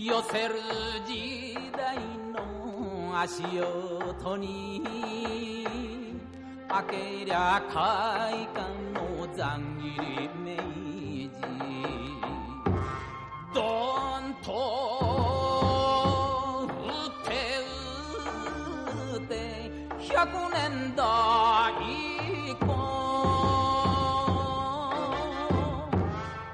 寄せる時代の足音に開けりゃ会館のざん切り明治どんと打って100年だ